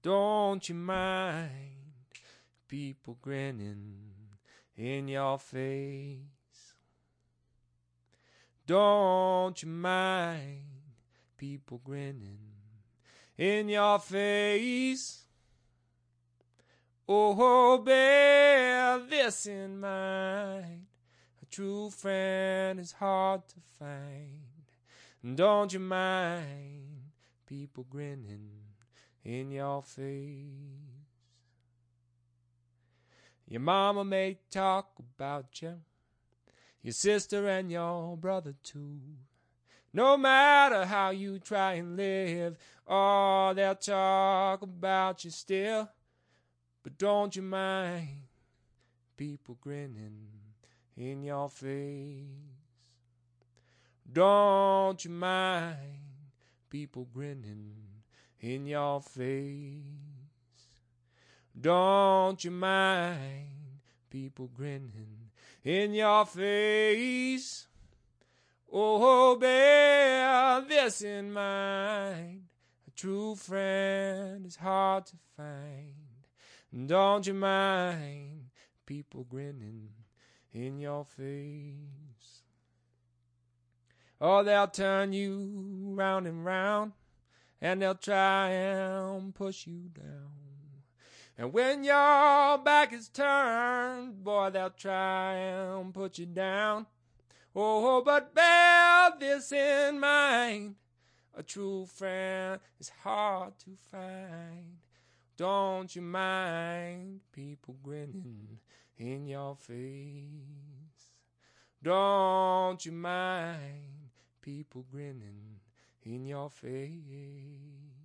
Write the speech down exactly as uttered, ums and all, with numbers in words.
Don't you mind people grinning in your face? Don't you mind people grinning in your face? Oh, bear this in mind, a true friend is hard to find. Don't you mind people grinning in your face? Your mama may talk about you, your sister and your brother too. No matter how you try and live, oh, they'll talk about you still. But don't you mind people grinning in your face? Don't you mind people grinning in your face? Don't you mind people grinning in your face? Oh, bear this in mind, a true friend is hard to find. Don't you mind people grinning in your face? Oh, they'll turn you round and round, and they'll try and push you down. And when your back is turned, boy, they'll try and put you down. Oh, but bear this in mind, a true friend is hard to find. Don't you mind people grinning in your face? Don't you mind people grinning in your face?